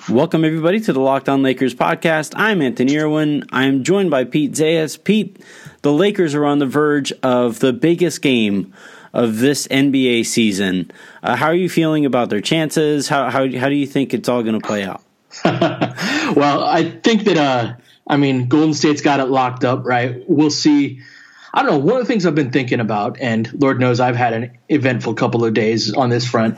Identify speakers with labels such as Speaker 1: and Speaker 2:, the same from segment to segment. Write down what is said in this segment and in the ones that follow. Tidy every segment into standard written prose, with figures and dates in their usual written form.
Speaker 1: Welcome, everybody, to the Locked On Lakers podcast. I'm Anthony Irwin. I'm joined by Pete Zayas. Pete, the Lakers are on the verge of the biggest game of this NBA season. How are you feeling about their chances? How do you think it's all going to play out?
Speaker 2: Well, I think that, Golden State's got it locked up, right? We'll see. I don't know. One of the things I've been thinking about, and Lord knows I've had an eventful couple of days on this front,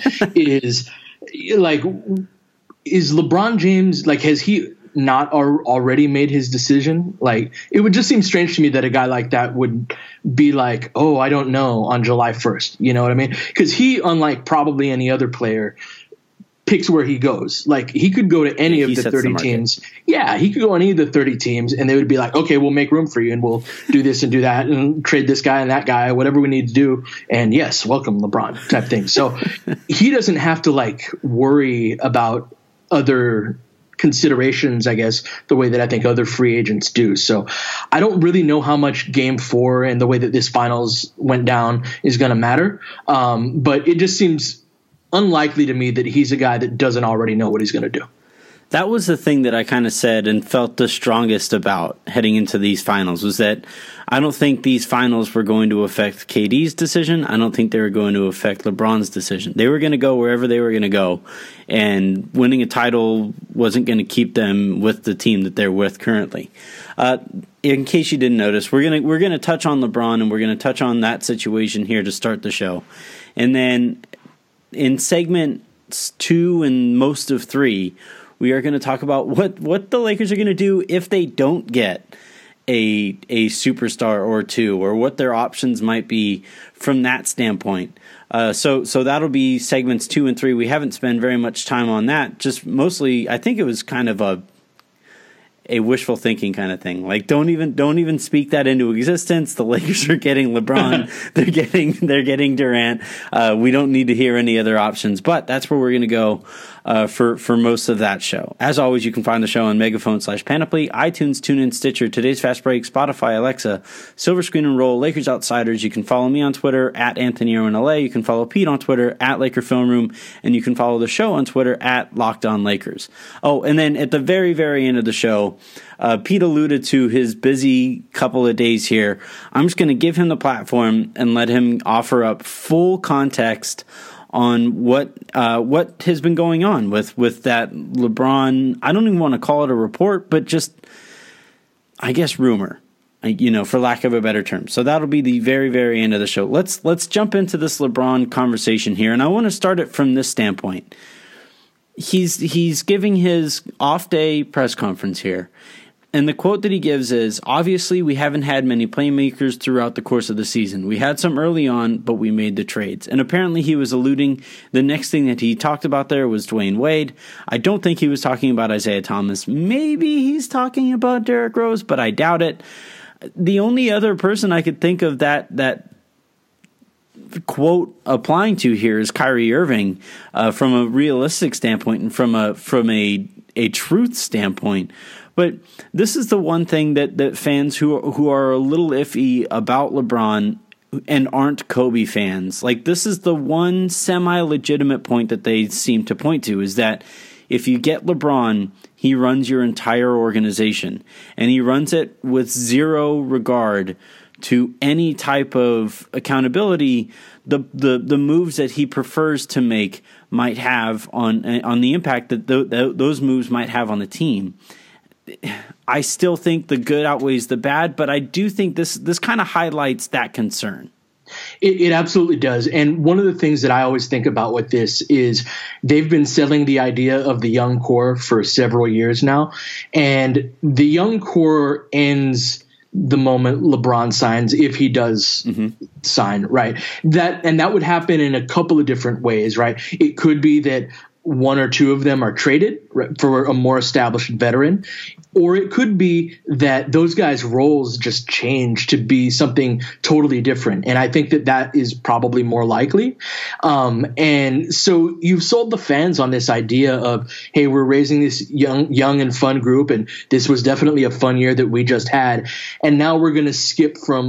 Speaker 2: is LeBron James, has he not already made his decision? It would just seem strange to me that a guy like that would be like, oh, I don't know, on July 1st. You know what I mean? Because he, unlike probably any other player, picks where he goes. He could go to any of the 30 teams. Yeah, he could go on any of the 30 teams, and they would be like, okay, we'll make room for you, and we'll do this and do that, and trade this guy and that guy, whatever we need to do. And yes, welcome LeBron type thing. So he doesn't have to worry about other considerations, I guess, the way that I think other free agents do. So I don't really know how much Game 4 and the way that this finals went down is going to matter. But it just seems unlikely to me that he's a guy that doesn't already know what he's going to do.
Speaker 1: That was the thing that I kind of said and felt the strongest about heading into these finals, was that I don't think these finals were going to affect KD's decision. I don't think they were going to affect LeBron's decision. They were going to go wherever they were going to go, and winning a title wasn't going to keep them with the team that they're with currently. In case you didn't notice, we're gonna touch on LeBron, and we're going to touch on that situation here to start the show. And then in segments 2 and most of 3, we are going to talk about what the Lakers are going to do if they don't get a superstar or two, or what their options might be from that standpoint. So that'll be segments 2 and 3. We haven't spent very much time on that. Just mostly, I think it was kind of a wishful thinking kind of thing. Don't even speak that into existence. The Lakers are getting LeBron. they're getting Durant. We don't need to hear any other options, but that's where we're going to go for most of that show. As always, you can find the show on Megaphone/Panoply, iTunes, TuneIn, Stitcher, Today's Fast Break, Spotify, Alexa, Silver Screen and Roll, Lakers Outsiders. You can follow me on Twitter at Anthony Irwin LA. You can follow Pete on Twitter at Laker Film Room, and you can follow the show on Twitter at Locked On Lakers. Oh, and then at the very, very end of the show, Pete alluded to his busy couple of days here. I'm just going to give him the platform and let him offer up full context on what has been going on with that LeBron. I don't even want to call it a report, but just, I guess, rumor, for lack of a better term. So that'll be the very, very end of the show. Let's jump into this LeBron conversation here, and I want to start it from this standpoint. He's giving his off-day press conference here, and the quote that he gives is, obviously, we haven't had many playmakers throughout the course of the season. We had some early on, but we made the trades. And apparently he was alluding, the next thing that he talked about there was Dwayne Wade. I don't think he was talking about Isaiah Thomas. Maybe he's talking about Derrick Rose, but I doubt it. The only other person I could think of that quote applying to here is Kyrie Irving, from a realistic standpoint and from a truth standpoint. But this is the one thing that fans who are a little iffy about LeBron and aren't Kobe fans, this is the one semi-legitimate point that they seem to point to, is that if you get LeBron, he runs your entire organization, and he runs it with zero regard to any type of accountability the moves that he prefers to make might have on the impact that those moves might have on the team. I still think the good outweighs the bad, but I do think this kind of highlights that concern.
Speaker 2: It absolutely does. And one of the things that I always think about with this is they've been selling the idea of the young core for several years now. And the young core ends the moment LeBron signs, if he does sign, right? That would happen in a couple of different ways, right? It could be that one or two of them are traded for a more established veteran, or it could be that those guys' roles just change to be something totally different. And I think that is probably more likely. And so you've sold the fans on this idea of, hey, we're raising this young and fun group, and this was definitely a fun year that we just had. And now we're going to skip from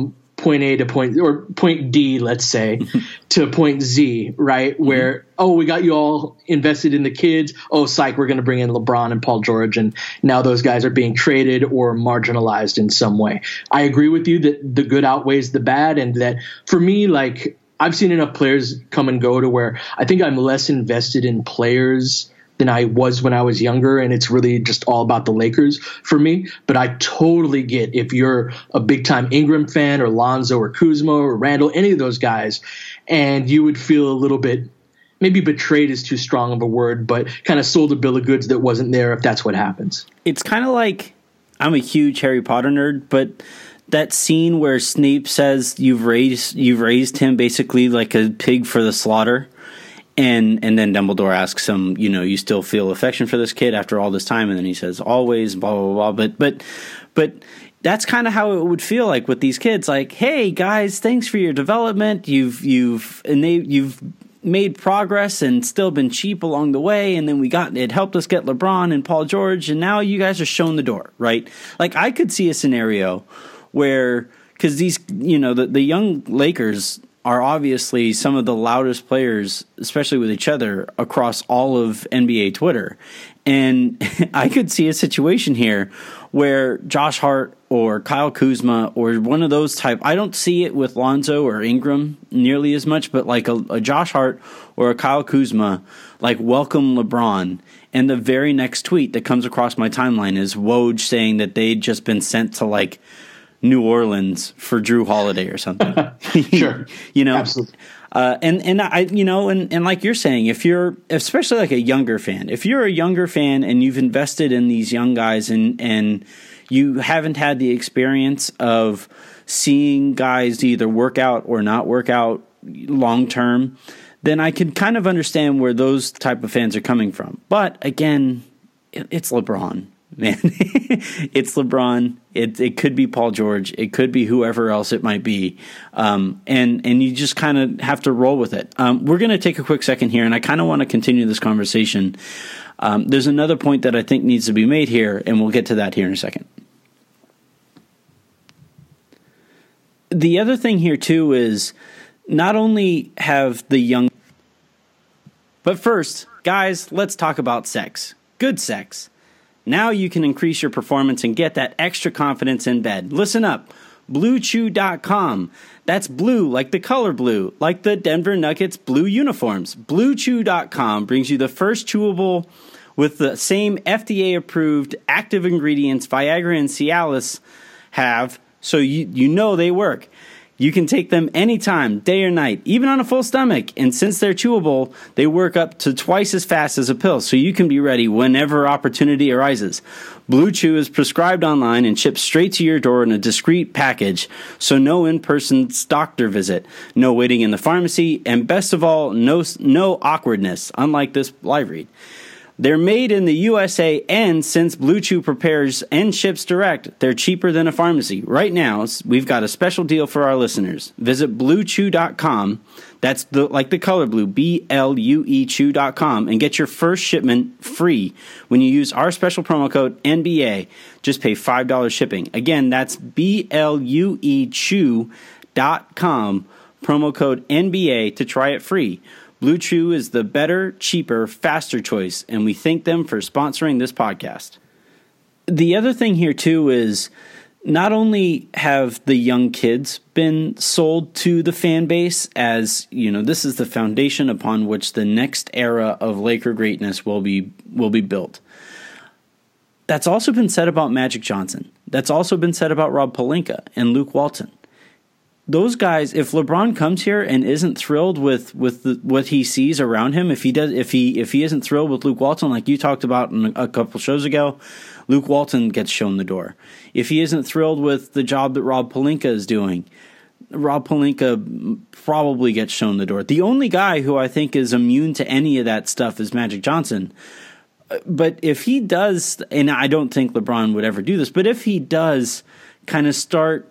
Speaker 2: point A to point D, let's say, to point Z, right? Where, we got you all invested in the kids. Oh, psych, we're going to bring in LeBron and Paul George. And now those guys are being traded or marginalized in some way. I agree with you that the good outweighs the bad. And that for me, like, I've seen enough players come and go to where I think I'm less invested in players than I was when I was younger, and it's really just all about the Lakers for me. But I totally get if you're a big-time Ingram fan or Lonzo or Kuzma or Randall, any of those guys, and you would feel a little bit, maybe betrayed is too strong of a word, but kind of sold a bill of goods that wasn't there if that's what happens.
Speaker 1: It's kind of like, I'm a huge Harry Potter nerd, but that scene where Snape says you've raised him basically like a pig for the slaughter. And then Dumbledore asks him, you still feel affection for this kid after all this time? And then he says, always, blah, blah, blah. But that's kind of how it would feel like with these kids. Like, hey, guys, thanks for your development. You've made progress and still been cheap along the way. And then it helped us get LeBron and Paul George. And now you guys are shown the door, right? Like, I could see a scenario where, because these, the young Lakers are obviously some of the loudest players, especially with each other, across all of NBA Twitter. And I could see a situation here where Josh Hart or Kyle Kuzma or one of those type, I don't see it with Lonzo or Ingram nearly as much, but like a Josh Hart or a Kyle Kuzma, like, welcome LeBron. And the very next tweet that comes across my timeline is Woj saying that they'd just been sent to, like, New Orleans for Drew Holiday or something.
Speaker 2: Sure.
Speaker 1: Absolutely. And like you're saying, if you're, especially like a younger fan, if you're a younger fan and you've invested in these young guys and you haven't had the experience of seeing guys either work out or not work out long term, then I can kind of understand where those type of fans are coming from. But again, it's LeBron. Man, it's LeBron. It could be Paul George. It could be whoever else it might be. And you just kind of have to roll with it. We're going to take a quick second here, and I kind of want to continue this conversation. There's another point that I think needs to be made here, and we'll get to that here in a second. The other thing here, too, is not only have the young... But first, guys, let's talk about sex. Good sex. Now you can increase your performance and get that extra confidence in bed. Listen up. BlueChew.com. That's blue like the color blue, like the Denver Nuggets blue uniforms. BlueChew.com brings you the first chewable with the same FDA-approved active ingredients Viagra and Cialis have, so you know they work. You can take them anytime, day or night, even on a full stomach. And since they're chewable, they work up to twice as fast as a pill, so you can be ready whenever opportunity arises. Blue Chew is prescribed online and shipped straight to your door in a discreet package, so no in-person doctor visit, no waiting in the pharmacy, and best of all, no awkwardness, unlike this live read. They're made in the USA, and since Blue Chew prepares and ships direct, they're cheaper than a pharmacy. Right now, we've got a special deal for our listeners. Visit BlueChew.com, that's like the color blue, BLUE Chew.com, and get your first shipment free when you use our special promo code NBA. Just pay $5 shipping. Again, that's BLUE Chew.com, promo code NBA to try it free. Blue Chew is the better, cheaper, faster choice, and we thank them for sponsoring this podcast. The other thing here, too, is not only have the young kids been sold to the fan base as, this is the foundation upon which the next era of Laker greatness will be built. That's also been said about Magic Johnson. That's also been said about Rob Pelinka and Luke Walton. Those guys, if LeBron comes here and isn't thrilled with what he sees around him, if he isn't thrilled with Luke Walton, like you talked about a couple shows ago, Luke Walton gets shown the door. If he isn't thrilled with the job that Rob Pelinka is doing, Rob Pelinka probably gets shown the door. The only guy who I think is immune to any of that stuff is Magic Johnson. But if he does, and I don't think LeBron would ever do this, but if he does kind of start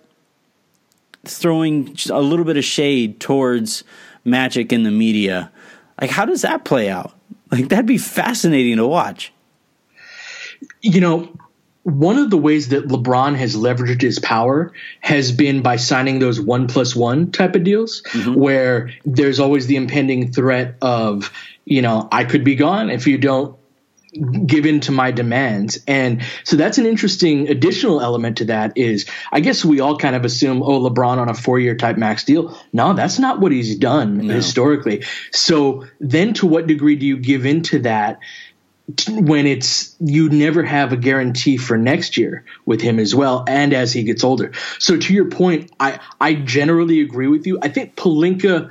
Speaker 1: throwing a little bit of shade towards Magic in the media, like, how does that play out? Like, that'd be fascinating to watch.
Speaker 2: one of the ways that LeBron has leveraged his power has been by signing those 1+1 type of deals, where there's always the impending threat of, I could be gone if you don't give in to my demands. And so that's an interesting additional element to that is, I guess we all kind of assume, LeBron on a 4-year type max deal. No, that's not what he's done historically. So then to what degree do you give into that when you never have a guarantee for next year with him as well, and as he gets older? So to your point, I generally agree with you. I think Pelinka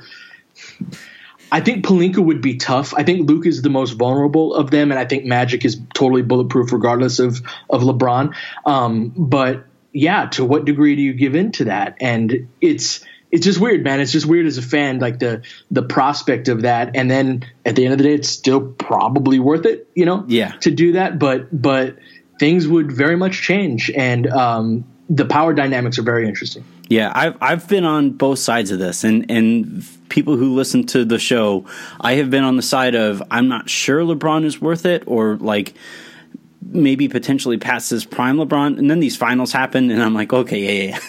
Speaker 2: would be tough. I think Luke is the most vulnerable of them, and I think Magic is totally bulletproof regardless of LeBron. But yeah, to what degree do you give in to that? And it's just weird, man. It's just weird as a fan, like the prospect of that. And then at the end of the day, it's still probably worth it, to do that. But things would very much change, and the power dynamics are very interesting.
Speaker 1: Yeah, I've been on both sides of this, and people who listen to the show, I have been on the side of I'm not sure LeBron is worth it, or like maybe potentially past his prime LeBron, and then these finals happen, and I'm like, okay, yeah.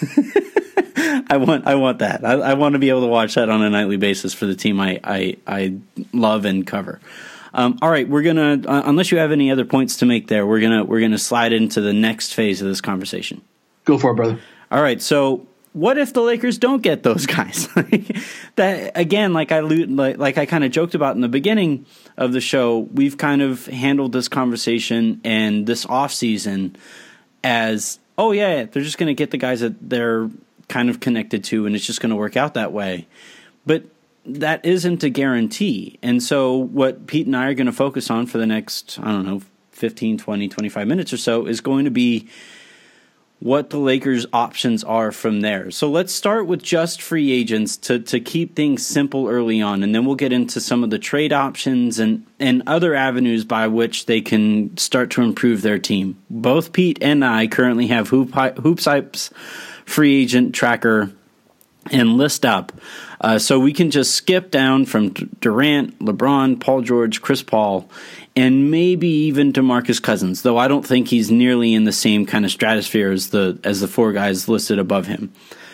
Speaker 1: I want that. I want to be able to watch that on a nightly basis for the team I love and cover. All right, we're gonna unless you have any other points to make there, we're gonna slide into the next phase of this conversation.
Speaker 2: Go for it, brother.
Speaker 1: All right, so what if the Lakers don't get those guys? That again, like I kind of joked about in the beginning of the show, we've kind of handled this conversation and this offseason as, they're just going to get the guys that they're kind of connected to, and it's just going to work out that way. But that isn't a guarantee. And so what Pete and I are going to focus on for the next, 15, 20, 25 minutes or so is going to be what the Lakers' options are from there. So let's start with just free agents to keep things simple early on, and then we'll get into some of the trade options and other avenues by which they can start to improve their team. Both Pete and I currently have HoopsHype's free agent tracker and list up, so we can just skip down from Durant, LeBron, Paul George, Chris Paul, and maybe even DeMarcus Cousins, though I don't think he's nearly in the same kind of stratosphere as the four guys listed above him.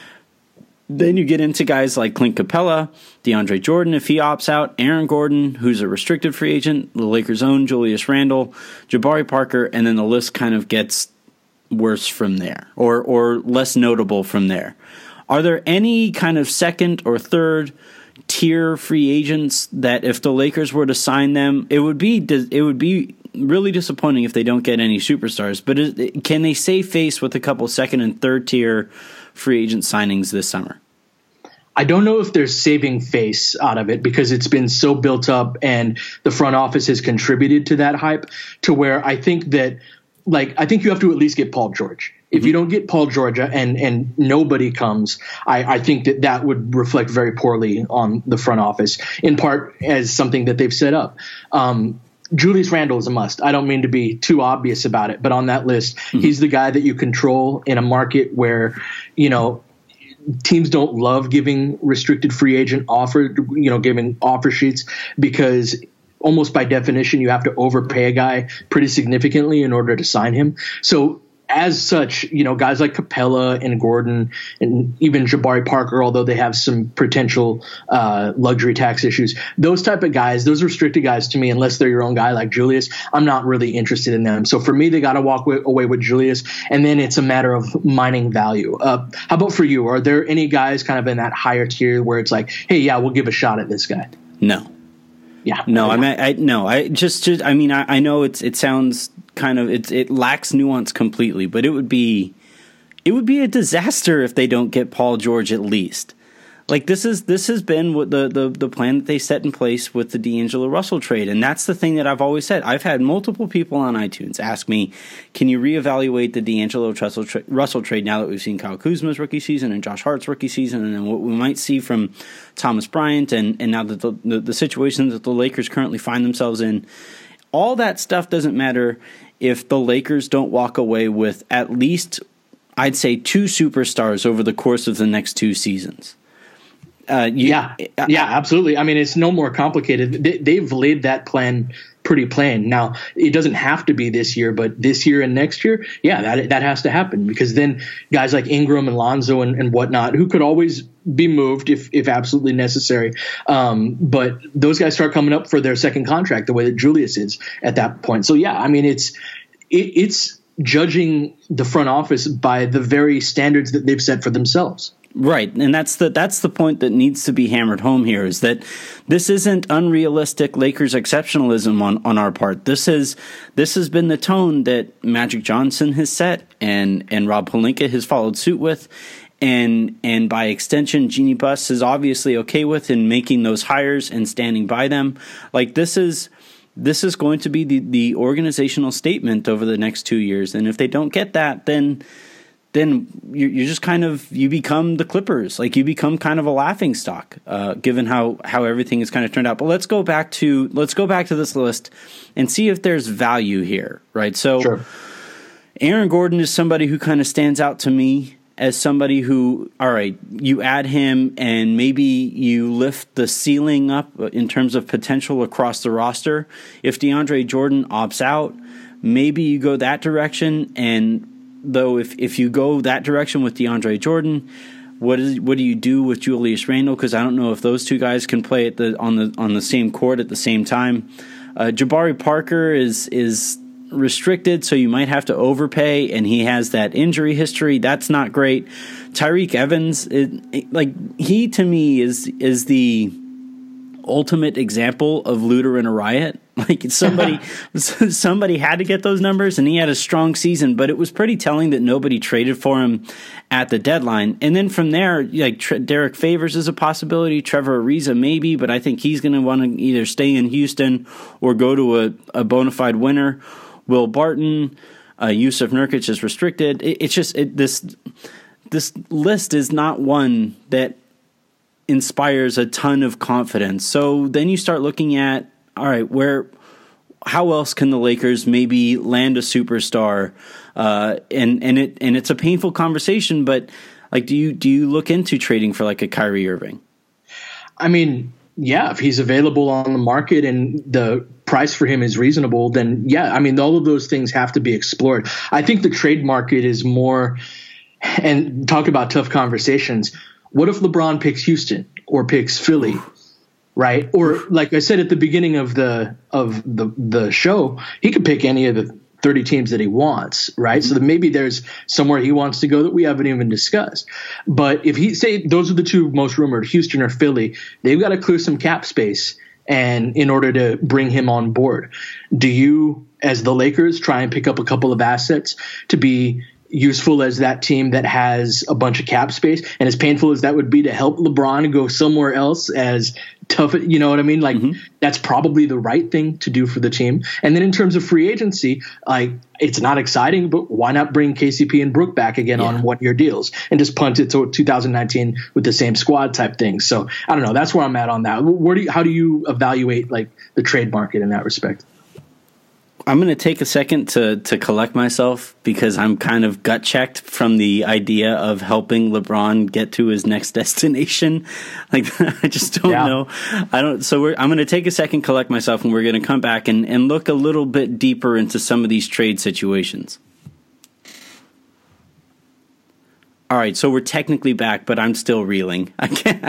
Speaker 1: Then you get into guys like Clint Capella, DeAndre Jordan if he opts out, Aaron Gordon, who's a restricted free agent, the Lakers' own Julius Randle, Jabari Parker, and then the list kind of gets worse from there, or less notable from there. Are there any kind of second or third tier free agents that if the Lakers were to sign them, it would be really disappointing if they don't get any superstars, but can they save face with a couple second and third tier free agent signings this summer?
Speaker 2: I don't know if they're saving face out of it because it's been so built up and the front office has contributed to that hype to where I think that, I think you have to at least get Paul George. If you don't get Paul George and nobody comes, I think that would reflect very poorly on the front office, in part as something that they've set up. Julius Randle is a must. I don't mean to be too obvious about it, but on that list, he's the guy that you control in a market where, teams don't love giving restricted free agent giving offer sheets because almost by definition, you have to overpay a guy pretty significantly in order to sign him. So as such, guys like Capella and Gordon and even Jabari Parker, although they have some potential luxury tax issues, those type of guys, those restricted guys to me, unless they're your own guy like Julius, I'm not really interested in them. So for me, they got to walk away with Julius, and then it's a matter of mining value. How about for you? Are there any guys kind of in that higher tier where it's like, hey, yeah, we'll give a shot at this guy?
Speaker 1: No.
Speaker 2: Yeah.
Speaker 1: No, I know it sounds kind of, it lacks nuance completely, but it would be a disaster if they don't get Paul George at least. Like this has been what the plan that they set in place with the D'Angelo Russell trade, and that's the thing that I've always said. I've had multiple people on iTunes ask me, "Can you reevaluate the D'Angelo Russell trade now that we've seen Kyle Kuzma's rookie season and Josh Hart's rookie season, and then what we might see from Thomas Bryant, and now that the situation that the Lakers currently find themselves in, all that stuff doesn't matter if the Lakers don't walk away with at least, I'd say, 2 superstars over the course of the next 2 seasons."
Speaker 2: Yeah, absolutely. I mean, it's no more complicated. They've laid that plan pretty plain. Now, it doesn't have to be this year, but this year and next year, yeah, that has to happen, because then guys like Ingram and Lonzo and whatnot, who could always be moved if absolutely necessary, but those guys start coming up for their second contract the way that Julius is at that point. So yeah, I mean, it's judging the front office by the very standards that they've set for themselves.
Speaker 1: Right, and that's the point that needs to be hammered home here, is that this isn't unrealistic Lakers exceptionalism on our part. This has been the tone that Magic Johnson has set, and Rob Pelinka has followed suit with, and by extension, Jeanie Buss is obviously okay with in making those hires and standing by them. Like, this is going to be the organizational statement over the next 2 years, and if they don't get that, then you're just kind of, you become the Clippers. Like, you become kind of a laughing stock, given how everything has kind of turned out. But let's go back to this list and see if there's value here, right? So, sure. Aaron Gordon is somebody who kind of stands out to me as somebody who, all right, you add him and maybe you lift the ceiling up in terms of potential across the roster. If DeAndre Jordan opts out, maybe you go that direction. And though if you go that direction with DeAndre Jordan, what do you do with Julius Randle? Because I don't know if those two guys can play on the same court at the same time. Jabari Parker is restricted, so you might have to overpay, and he has that injury history. That's not great. Tyreke Evans, he to me is the ultimate example of looter in a riot. Like, somebody had to get those numbers, and he had a strong season, but it was pretty telling that nobody traded for him at the deadline. And then from there, like, Derek Favors is a possibility, Trevor Ariza maybe, but I think he's going to want to either stay in Houston or go to a bona fide winner. Will Barton, Yusuf Nurkic is restricted. This list is not one that inspires a ton of confidence. So then you start looking at, all right, how else can the Lakers maybe land a superstar? And it's a painful conversation, but like, do you look into trading for like a Kyrie Irving?
Speaker 2: I mean, yeah, if he's available on the market and the price for him is reasonable, then yeah, I mean, all of those things have to be explored. I think the trade market is more, and talk about tough conversations. What if LeBron picks Houston or picks Philly, right? Or like I said at the beginning of the show, he could pick any of the 30 teams that he wants, right? So that maybe there's somewhere he wants to go that we haven't even discussed. But if he say those are the two most rumored, Houston or Philly, they've got to clear some cap space, and in order to bring him on board. Do you, as the Lakers, try and pick up a couple of assets to be useful as that team that has a bunch of cap space? And as painful as that would be to help LeBron go somewhere else, as tough, you know what I mean? Like, that's probably the right thing to do for the team. And then in terms of free agency, like, it's not exciting, but why not bring KCP and Brook back again on 1-year deals and just punt it to 2019 with the same squad type thing? So I don't know. That's where I'm at on that. How do you evaluate like the trade market in that respect?
Speaker 1: I'm going to take a second to collect myself, because I'm kind of gut checked from the idea of helping LeBron get to his next destination. Like, I just don't know. So I'm going to take a second, collect myself, and we're going to come back and look a little bit deeper into some of these trade situations. All right, so we're technically back, but I'm still reeling. I can't.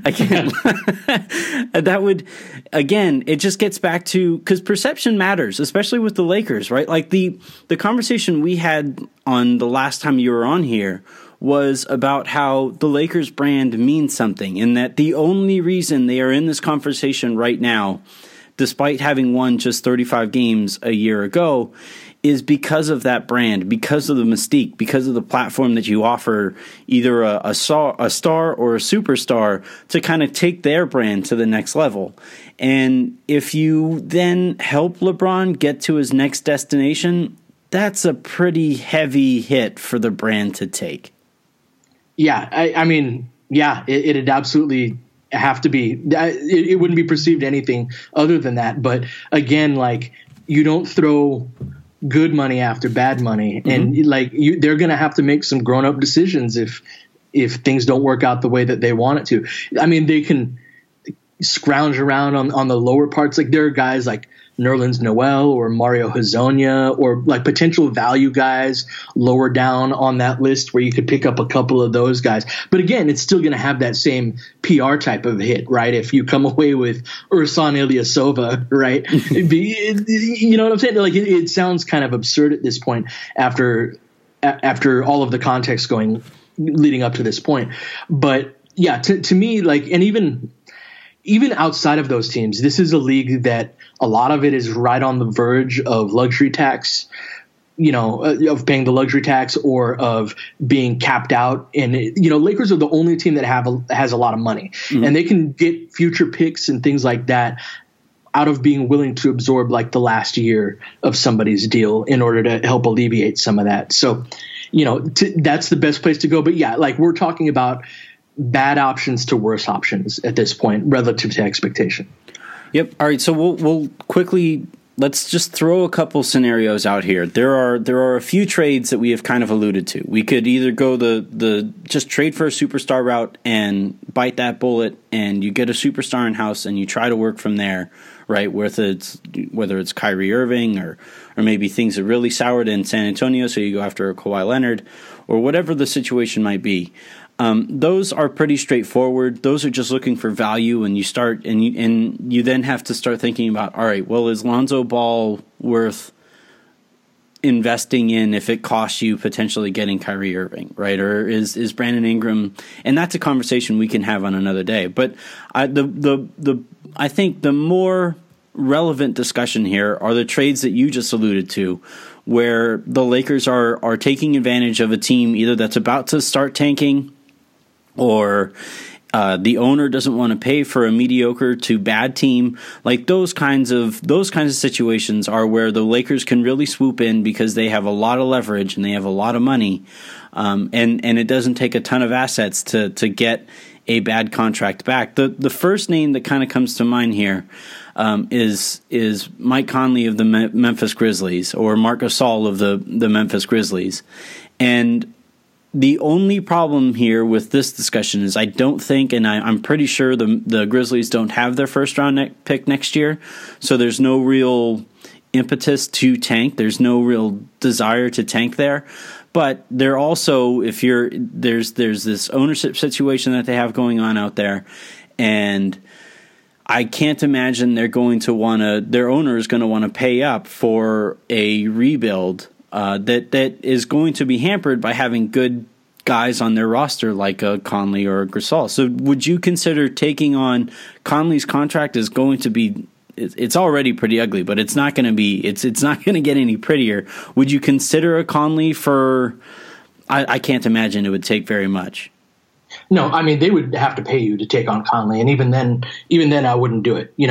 Speaker 1: That would, again, it just gets back to, because perception matters, especially with the Lakers, right? Like the conversation we had on the last time you were on here was about how the Lakers brand means something, and that the only reason they are in this conversation right now, despite having won just 35 games a year ago, is because of that brand, because of the mystique, because of the platform that you offer either a star or a superstar to kind of take their brand to the next level. And if you then help LeBron get to his next destination, that's a pretty heavy hit for the brand to take. Yeah,
Speaker 2: I mean, yeah, it'd absolutely have to be. It wouldn't be perceived anything other than that. But again, like, you don't throw good money after bad money, and like they're going to have to make some grown up decisions if things don't work out the way that they want it to. I mean, they can scrounge around on the lower parts. Like there are guys like Nerlens Noel or Mario Hezonja or like potential value guys lower down on that list where you could pick up a couple of those guys. But again, it's still going to have that same PR type of hit, right? If you come away with Ersan Ilyasova, right? You know what I'm saying? Like it sounds kind of absurd at this point after all of the context leading up to this point. But yeah, to me, like, and even outside of those teams, this is a league that a lot of it is right on the verge of luxury tax, of paying the luxury tax or of being capped out. And, Lakers are the only team that has a lot of money, and they can get future picks and things like that out of being willing to absorb like the last year of somebody's deal in order to help alleviate some of that. So, that's the best place to go. But yeah, like we're talking about bad options to worse options at this point relative to expectation.
Speaker 1: Yep. All right. So we'll quickly, let's just throw a couple scenarios out here. There are a few trades that we have kind of alluded to. We could either go the just trade for a superstar route and bite that bullet, and you get a superstar in house and you try to work from there, right? Whether it's Kyrie Irving or maybe things are really soured in San Antonio, so you go after a Kawhi Leonard or whatever the situation might be. Those are pretty straightforward. Those are just looking for value, and you start and you then have to start thinking about, all right, well, is Lonzo Ball worth investing in if it costs you potentially getting Kyrie Irving, right? Or is Brandon Ingram? And that's a conversation we can have on another day. But I think the more relevant discussion here are the trades that you just alluded to, where the Lakers are taking advantage of a team either that's about to start tanking, or the owner doesn't want to pay for a mediocre to bad team. Like those kinds of situations are where the Lakers can really swoop in because they have a lot of leverage and they have a lot of money, and it doesn't take a ton of assets to get a bad contract back. The first name that kind of comes to mind here is Mike Conley of the Memphis Grizzlies, or Marc Gasol of the Memphis Grizzlies. And the only problem here with this discussion is I don't think, and I'm pretty sure the Grizzlies don't have their first round pick next year, so there's no real impetus to tank. There's no real desire to tank there. But they're also, there's this ownership situation that they have going on out there, and I can't imagine their owner is going to want to pay up for a rebuild that is going to be hampered by having good guys on their roster like a Conley or a Gasol. So would you consider taking on Conley's contract is going to be, it's already pretty ugly, but it's not going to be, it's not going to get any prettier. Would you consider a Conley for, I can't imagine it would take very much.
Speaker 2: No, I mean, they would have to pay you to take on Conley. And even then I wouldn't do it.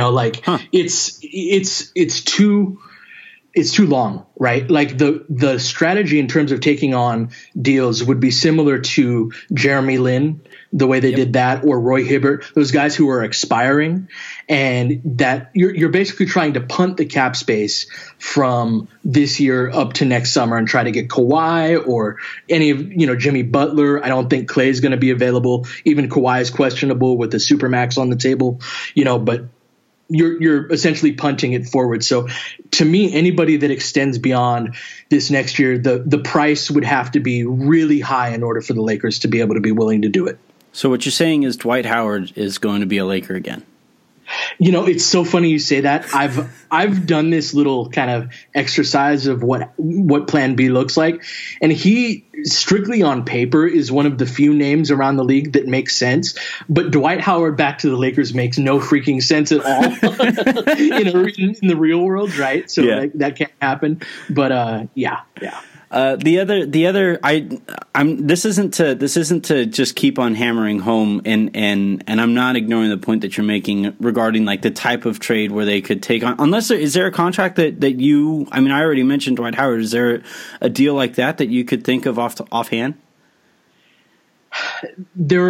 Speaker 2: It's too long, right? Like the strategy in terms of taking on deals would be similar to Jeremy Lin, the way they did that, or Roy Hibbert, those guys who are expiring, and that you're basically trying to punt the cap space from this year up to next summer and try to get Kawhi or any of, Jimmy Butler. I don't think Clay's going to be available. Even Kawhi is questionable with the Supermax on the table, but you're essentially punting it forward. So to me, anybody that extends beyond this next year, the price would have to be really high in order for the Lakers to be able to be willing to do it.
Speaker 1: So what you're saying is Dwight Howard is going to be a Laker again.
Speaker 2: It's so funny you say that. I've done this little kind of exercise of what Plan B looks like, and he strictly on paper is one of the few names around the league that makes sense. But Dwight Howard back to the Lakers makes no freaking sense at all in the real world, right? So that can't happen. But yeah. This isn't to just keep on hammering home, and I'm not ignoring the point that you're making regarding like the type of trade where they could take on, is there a contract that you, I already mentioned Dwight Howard. Is there a deal like that you could think of offhand? There are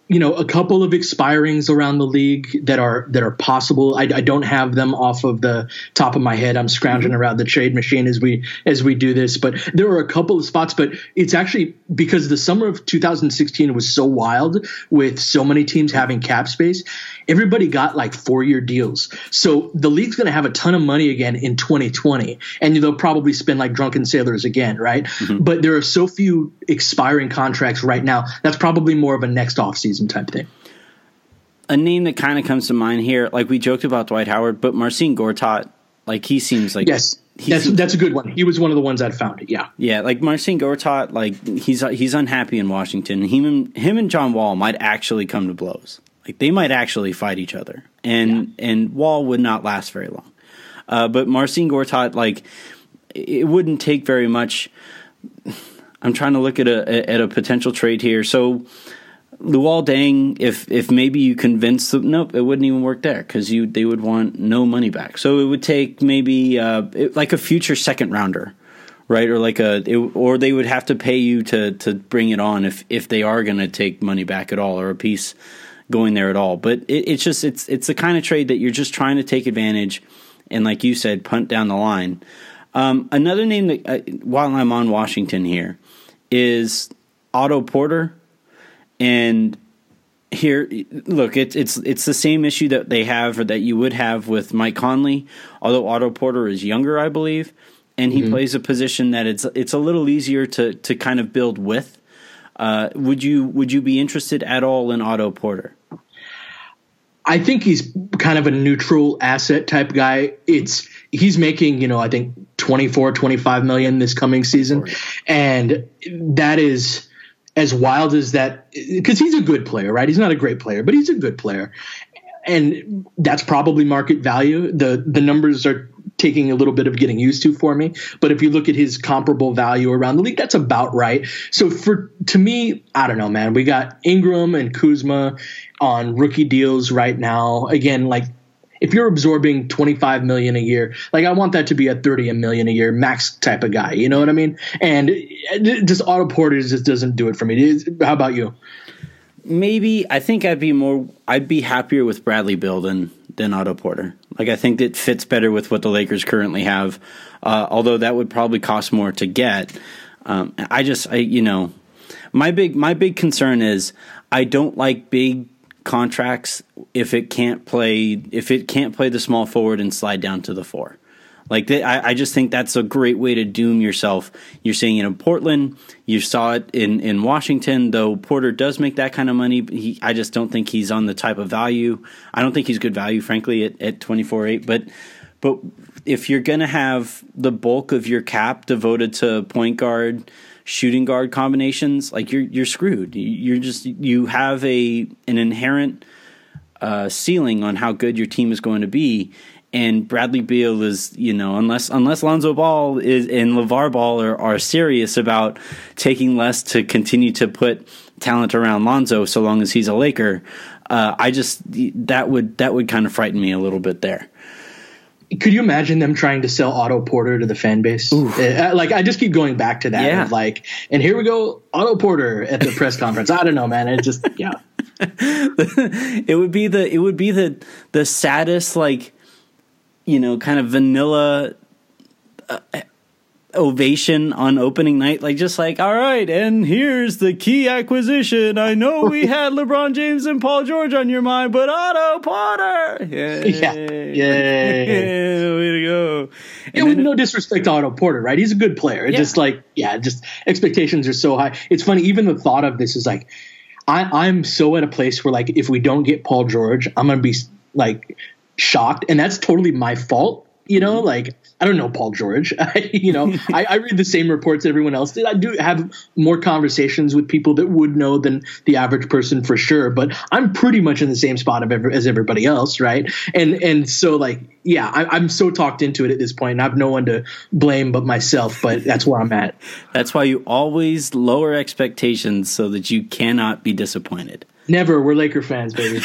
Speaker 2: a couple of expirings around the league that are possible. I don't have them off of the top of my head. I'm scrounging around the trade machine as we do this, but there are a couple of spots. But it's actually because the summer of 2016 was so wild with so many teams having cap space. Everybody got like 4-year deals. So the league's going to have a ton of money again in 2020, and they'll probably spend like drunken sailors again, right? Mm-hmm. But there are so few expiring contracts right now. That's probably more of a next offseason type thing.
Speaker 1: A name that kind of comes to mind here, like we joked about Dwight Howard, but Marcin Gortat, like he seems like
Speaker 2: that's a good one. He was one of the ones I'd found. Yeah,
Speaker 1: like Marcin Gortat, like he's unhappy in Washington. Him and John Wall might actually come to blows. Like they might actually fight each other, and Wall would not last very long. But Marcin Gortat, like it wouldn't take very much. I'm trying to look at a potential trade here. So Luol Deng, if maybe you convince them, nope, it wouldn't even work there because they would want no money back. So it would take maybe like a future second rounder, right? Or like or they would have to pay you to bring it on if they are going to take money back at all or a piece going there at all. But it's the kind of trade that you're just trying to take advantage and, like you said, punt down the line. Another name that while I'm on Washington here is Otto Porter. And here, look, it's the same issue that they have or that you would have with Mike Conley, although Otto Porter is younger, I believe, and he plays a position that it's a little easier to kind of build with. Would you be interested at all in Otto Porter?
Speaker 2: I think he's kind of a neutral asset type guy. He's making, I think 24, 25 million this coming season. And that is as wild as that, because he's a good player, right? He's not a great player, but he's a good player. And that's probably market value. The numbers are taking a little bit of getting used to for me. But if you look at his comparable value around the league, that's about right. So to me, I don't know, man. We got Ingram and Kuzma on rookie deals right now. Again, like if you're absorbing $25 million a year, like I want that to be a $30 million a year max type of guy. You know what I mean? And just Otto Porter just doesn't do it for me. How about you?
Speaker 1: Maybe I think I'd be happier with Bradley Beal than Otto Porter. Like I think it fits better with what the Lakers currently have, although that would probably cost more to get. My big concern is I don't like big contracts if it can't play the small forward and slide down to the 4. Like I just think that's a great way to doom yourself. You're seeing it in Portland. You saw it in Washington, though Porter does make that kind of money. I just don't think he's on the type of value. I don't think he's good value, frankly, at 24.8. But if you're going to have the bulk of your cap devoted to point guard, shooting guard combinations, like you're screwed. You have an inherent ceiling on how good your team is going to be. And Bradley Beal is, unless Lonzo Ball and LeVar Ball are serious about taking less to continue to put talent around Lonzo, so long as he's a Laker, that would kind of frighten me a little bit there.
Speaker 2: Could you imagine them trying to sell Otto Porter to the fan base? Like I just keep going back to that.
Speaker 1: Yeah.
Speaker 2: Of like, and here we go, Otto Porter at the press conference. I don't know, man. It just
Speaker 1: It would be the saddest, like, kind of vanilla ovation on opening night, like just like, all right, and here's the key acquisition. I know we had LeBron James and Paul George on your mind, but Otto Porter,
Speaker 2: yay,
Speaker 1: way to go.
Speaker 2: And with no disrespect to Otto Porter, right? He's a good player. It's just like, just expectations are so high. It's funny, even the thought of this is like, I'm so at a place where like, if we don't get Paul George, I'm gonna be like shocked, and that's totally my fault. Like I don't know Paul George. I read the same reports everyone else did. I do have more conversations with people that would know than the average person for sure, but I'm pretty much in the same spot as everybody else, right? And so like, I'm so talked into it at this point, and I have no one to blame but myself, but that's where I'm at.
Speaker 1: That's why you always lower expectations so that you cannot be disappointed.
Speaker 2: Never. We're Laker fans, baby.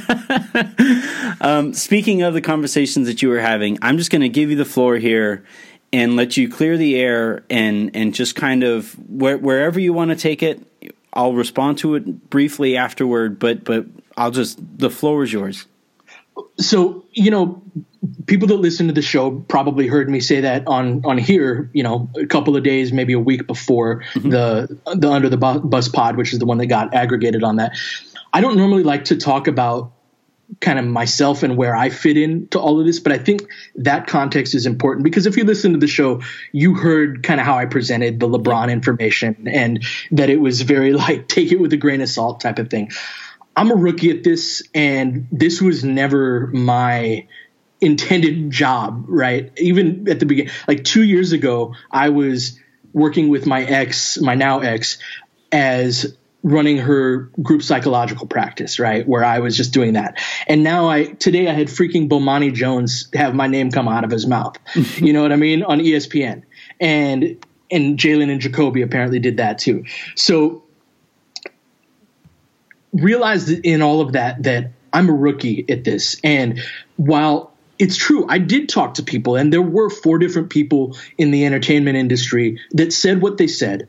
Speaker 1: Speaking of the conversations that you were having, I'm just going to give you the floor here and let you clear the air and just kind of wherever you want to take it. I'll respond to it briefly afterward, but the floor is yours.
Speaker 2: So, people that listen to the show probably heard me say that on here, a couple of days, maybe a week before the Under the Bus pod, which is the one that got aggregated on that. I don't normally like to talk about kind of myself and where I fit into all of this, but I think that context is important because if you listen to the show, you heard kind of how I presented the LeBron information and that it was very like take it with a grain of salt type of thing. I'm a rookie at this, and this was never my intended job, right? Even at the beginning, like 2 years ago, I was working with my now ex, as running her group psychological practice, right? Where I was just doing that. And now today I had freaking Bomani Jones have my name come out of his mouth. You know what I mean? On ESPN. And Jalen and Jacoby apparently did that too. So realized in all of that I'm a rookie at this. And while it's true, I did talk to people, and there were 4 different people in the entertainment industry that said what they said.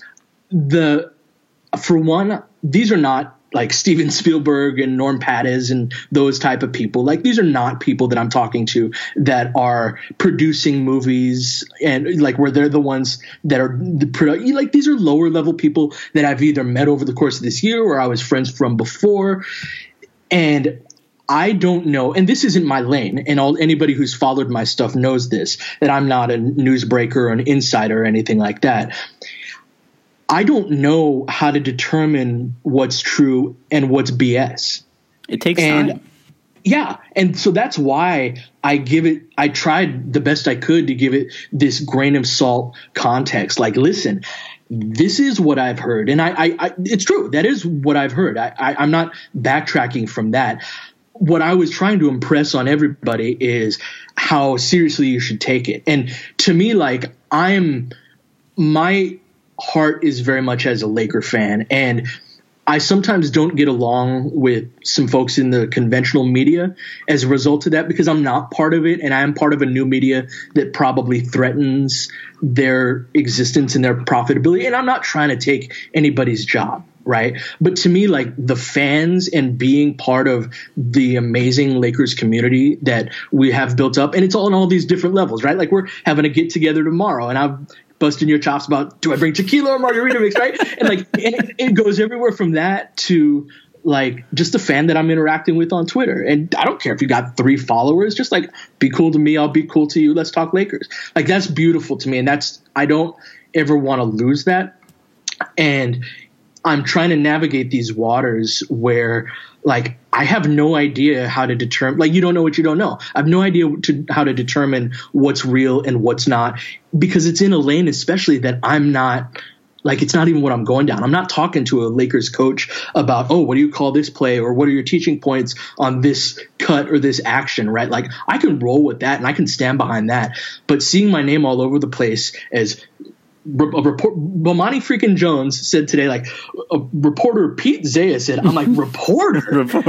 Speaker 2: For one, these are not like Steven Spielberg and Norm Pattis and those type of people. Like, these are not people that I'm talking to that are producing movies and like where they're the ones that are like, these are lower level people that I've either met over the course of this year or I was friends from before. And I don't know, and this isn't my lane, and anybody who's followed my stuff knows this, that I'm not a newsbreaker or an insider or anything like that. I don't know how to determine what's true and what's BS.
Speaker 1: It takes time.
Speaker 2: Yeah. And so that's why I tried the best I could to give it this grain of salt context. Like, listen, this is what I've heard. And it's true. That is what I've heard. I'm not backtracking from that. What I was trying to impress on everybody is how seriously you should take it. And to me, like, my heart is very much as a Laker fan, and I sometimes don't get along with some folks in the conventional media as a result of that, because I'm not part of it, and I am part of a new media that probably threatens their existence and their profitability. And I'm not trying to take anybody's job, right? But to me, like, the fans and being part of the amazing Lakers community that we have built up, and it's all on all these different levels, right? Like, we're having a get together tomorrow, and I've busting your chops about, do I bring tequila or margarita mix, right? And like, it goes everywhere from that to like just the fan that I'm interacting with on Twitter. And I don't care if you got 3 followers, just like, be cool to me, I'll be cool to you, let's talk Lakers. Like, that's beautiful to me, and I don't ever want to lose that. And I'm trying to navigate these waters where, like, I have no idea how to determine, like, you don't know what you don't know. I have no idea how to determine what's real and what's not, because it's in a lane, especially that I'm not, like, it's not even what I'm going down. I'm not talking to a Lakers coach about, oh, what do you call this play, or what are your teaching points on this cut or this action, right? Like, I can roll with that and I can stand behind that. But seeing my name all over the place as Bomani freaking Jones said today, like, a reporter Pete Zaya said, I'm like, reporter.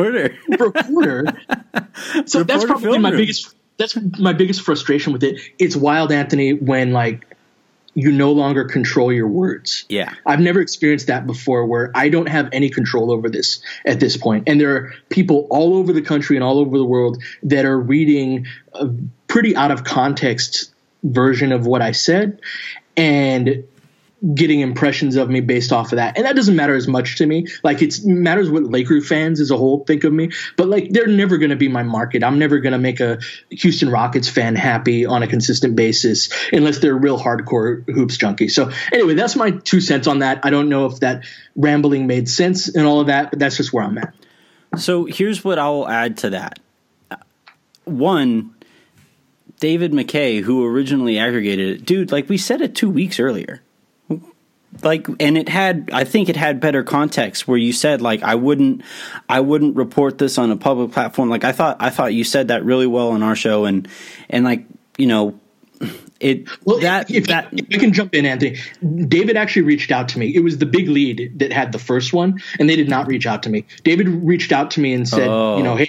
Speaker 2: So that's probably my biggest frustration with it. It's wild, Anthony, when like you no longer control your words.
Speaker 1: Yeah.
Speaker 2: I've never experienced that before, where I don't have any control over this at this point. And there are people all over the country and all over the world that are reading a pretty out of context version of what I said and getting impressions of me based off of that. And that doesn't matter as much to me. Like, it matters what Laker fans as a whole think of me, but like, they're never going to be my market. I'm never going to make a Houston Rockets fan happy on a consistent basis unless they're a real hardcore hoops junkie. So anyway, that's my 2 cents on that. I don't know if that rambling made sense and all of that, but that's just where I'm at.
Speaker 1: So here's what I'll add to that. One, David McKay, who originally aggregated it, dude, like, we said it 2 weeks earlier. Like, and I think it had better context where you said, like, I wouldn't report this on a public platform. Like, I thought you said that really well on our show, and like, you know, it. Well, if
Speaker 2: I can jump in, Anthony, David actually reached out to me. It was the Big Lead that had the first one, and they did not reach out to me. David reached out to me and said, you know, hey,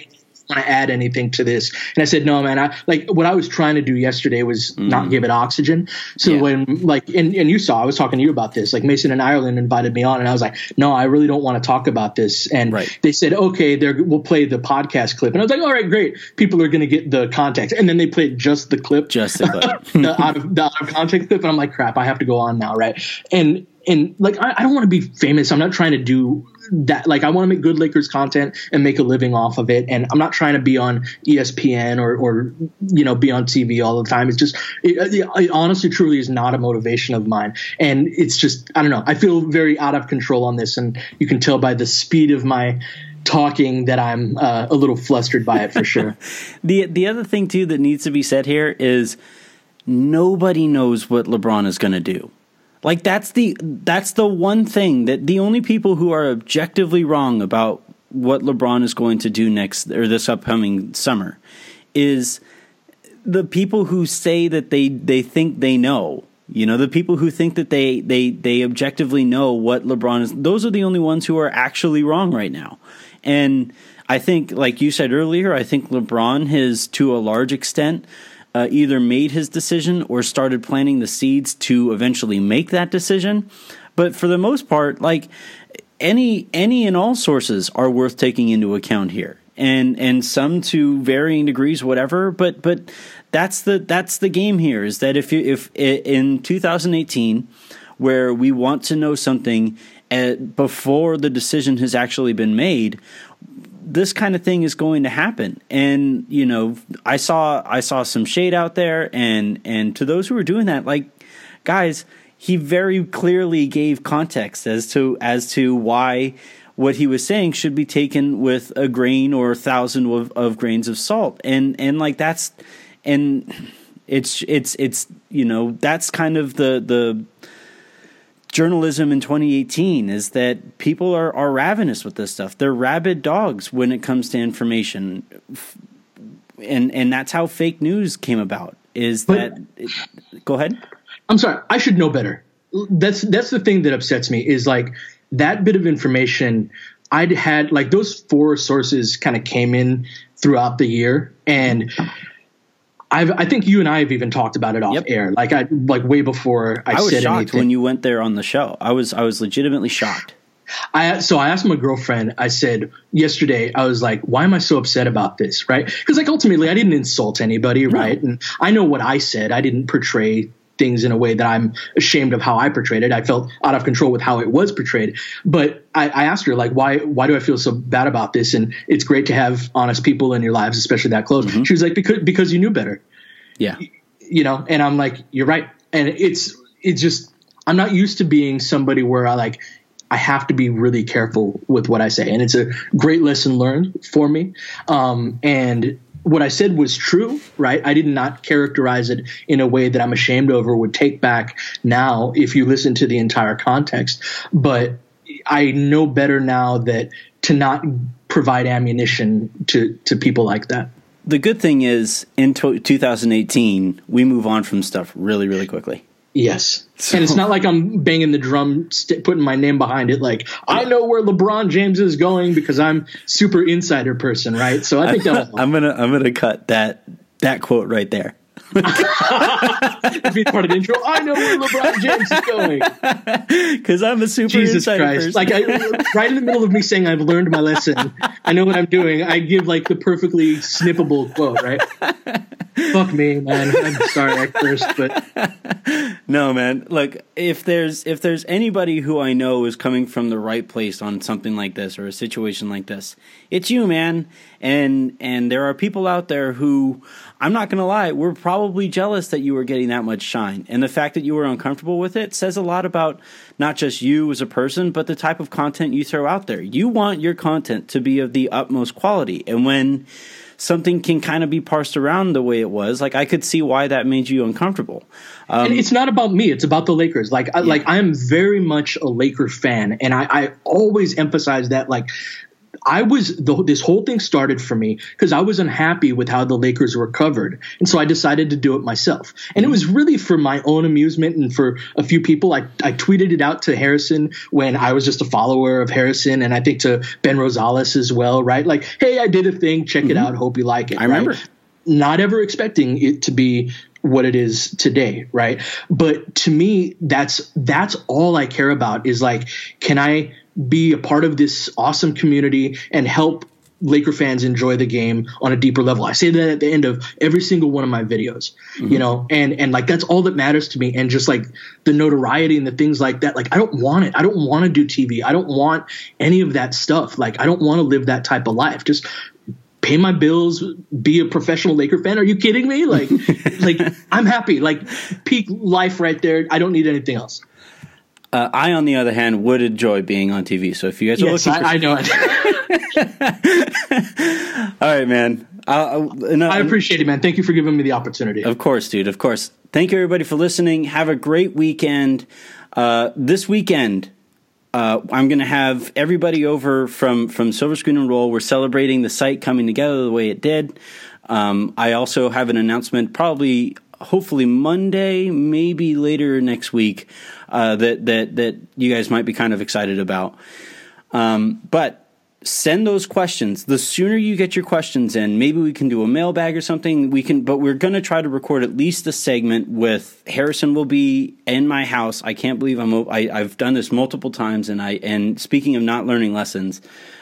Speaker 2: want to add anything to this. And I said, no, man, what I was trying to do yesterday was not give it oxygen. So when and you saw, I was talking to you about this, like Mason and Ireland invited me on and I was like, no, I really don't want to talk about this. And they said, okay, we'll play the podcast clip. And I was like, all right, great. People are going to get the context. And then they played just the clip, the out of context clip. And I'm like, crap, I have to go on now. Right. And like, I don't want to be famous. I'm not trying to do that. Like, I want to make good Lakers content and make a living off of it. And I'm not trying to be on ESPN or be on TV all the time. It's just, it honestly, truly is not a motivation of mine. And it's just, I don't know. I feel very out of control on this. And you can tell by the speed of my talking that I'm a little flustered by it for sure.
Speaker 1: The other thing too that needs to be said here is nobody knows what LeBron is going to do. Like that's the one thing that the only people who are objectively wrong about what LeBron is going to do next or this upcoming summer is the people who say that they think they know. The people who think that they objectively know what LeBron is. Those are the only ones who are actually wrong right now. And I think, like you said earlier, I think LeBron has, to a large extent, either made his decision or started planting the seeds to eventually make that decision. But for the most part, like any and all sources are worth taking into account here, and some to varying degrees, whatever. But that's the game here, is that if in 2018, where we want to know something before the decision has actually been made, this kind of thing is going to happen. And, I saw some shade out there, and to those who were doing that, like, guys, he very clearly gave context as to why what he was saying should be taken with a grain or 1,000 of grains of salt. And like that's, and it's that's kind of the journalism in 2018, is that people are ravenous with this stuff. They're rabid dogs when it comes to information. And that's how fake news came about, go ahead.
Speaker 2: I'm sorry. I should know better. That's the thing that upsets me, is like that bit of information I'd had, like those 4 sources kind of came in throughout the year. And I think you and I have even talked about it off air. Like way before I said anything.
Speaker 1: I was shocked when you went there on the show. I was legitimately shocked.
Speaker 2: So I asked my girlfriend, I said yesterday, I was like, why am I so upset about this? Right. Because like ultimately I didn't insult anybody. No. Right. And I know what I said. I didn't portray things in a way that I'm ashamed of how I portrayed it. I felt out of control with how it was portrayed. But I asked her, like, why do I feel so bad about this? And it's great to have honest people in your lives, especially that close. Mm-hmm. She was like, because you knew better.
Speaker 1: Yeah.
Speaker 2: And I'm like, you're right. And it's just, I'm not used to being somebody where I have to be really careful with what I say. And it's a great lesson learned for me. And what I said was true, right? I did not characterize it in a way that I'm ashamed of or would take back now if you listen to the entire context. But I know better now that to not provide ammunition to people like that.
Speaker 1: The good thing is, in 2018, we move on from stuff really, really quickly.
Speaker 2: Yes. And it's not like I'm banging the drum, putting my name behind it. Like, I know where LeBron James is going because I'm super insider person, right? So I think
Speaker 1: I'm gonna cut that quote right there.
Speaker 2: That'd be part of the intro. I know where LeBron James is going
Speaker 1: because I'm a super insider person.
Speaker 2: Like right in the middle of me saying I've learned my lesson, I know what I'm doing, I give like the perfectly snippable quote, right? Fuck me, man. I'm sorry I cursed, but
Speaker 1: no, man. Look, if there's anybody who I know is coming from the right place on something like this or a situation like this, it's you, man. And there are people out there who, I'm not going to lie, we're probably jealous that you were getting that much shine. And the fact that you were uncomfortable with it says a lot about not just you as a person, but the type of content you throw out there. You want your content to be of the utmost quality. And when something can kind of be parsed around the way it was, like, I could see why that made you uncomfortable.
Speaker 2: And it's not about me. It's about the Lakers. Like I am very much a Laker fan. And I always emphasize that, like, this whole thing started for me because I was unhappy with how the Lakers were covered. And so I decided to do it myself. And it was really for my own amusement and for a few people. I tweeted it out to Harrison when I was just a follower of Harrison, and I think to Ben Rosales as well, right? Like, hey, I did a thing, check it out, hope you like it.
Speaker 1: I remember.
Speaker 2: Right? Not ever expecting it to be what it is today, right? But to me, that's all I care about is like, can I be a part of this awesome community and help Laker fans enjoy the game on a deeper level? I say that at the end of every single one of my videos, you know, and like that's all that matters to me. And just like the notoriety and the things like that, like I don't want it. I don't want to do TV. I don't want any of that stuff. Like I don't want to live that type of life. Just pay my bills, be a professional Laker fan. Are you kidding me? Like, like I'm happy. Like peak life right there. I don't need anything else.
Speaker 1: I, on the other hand, would enjoy being on TV. So if you guys are looking for...
Speaker 2: I know
Speaker 1: it. All right, man.
Speaker 2: I appreciate it, man. Thank you for giving me the opportunity.
Speaker 1: Of course, dude. Of course. Thank you, everybody, for listening. Have a great weekend. This weekend, I'm going to have everybody over from Silver Screen and Roll. We're celebrating the site coming together the way it did. I also have an announcement hopefully Monday, maybe later next week, that you guys might be kind of excited about. But send those questions. The sooner you get your questions in, maybe we can do a mailbag or something. But we're going to try to record at least a segment with Harrison will be in my house. I can't believe I've done this multiple times. And speaking of not learning lessons,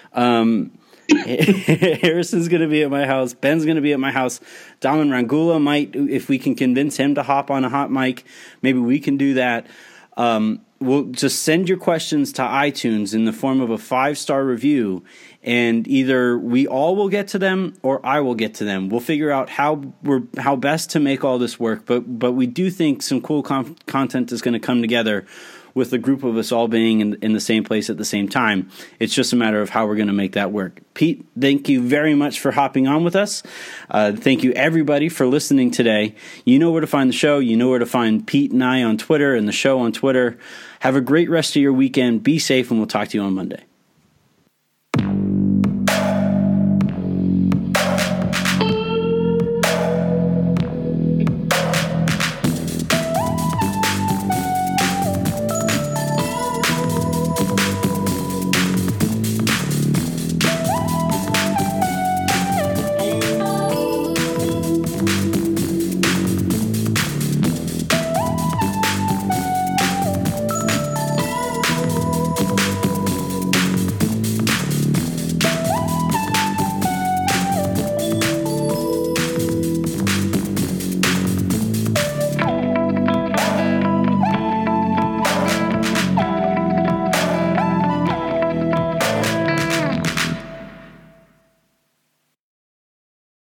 Speaker 1: Harrison's going to be at my house. Ben's going to be at my house. Daman Rangula might, if we can convince him to hop on a hot mic, maybe we can do that. We'll just send your questions to iTunes in the form of a 5-star review, and either we all will get to them or I will get to them. We'll figure out how best to make all this work. But we do think some cool content is going to come together with the group of us all being in the same place at the same time. It's just a matter of how we're going to make that work. Pete, thank you very much for hopping on with us. Thank you, everybody, for listening today. You know where to find the show. You know where to find Pete and I on Twitter and the show on Twitter. Have a great rest of your weekend. Be safe, and we'll talk to you on Monday.